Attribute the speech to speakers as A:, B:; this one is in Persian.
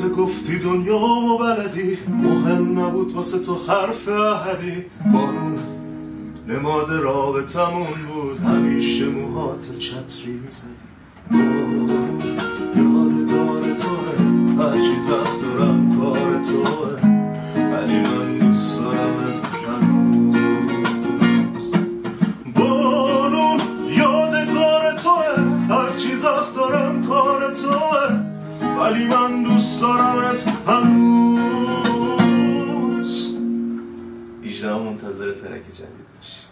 A: البته گفتی دنیامو بلدی، مهم نبود واسه تو حرف احدی. بارون نماد رابطمون بود، همیشه موهات چتری میزدی. بارون یادگار توه، هرچی زخم دارم کار توه، ولی من دوست دارمت هنوز. بارون یادگار توه، هرچی زخم دارم کار توه، ولی من دوست دارمت هنوز. 18 منتظر ترک جدید باش.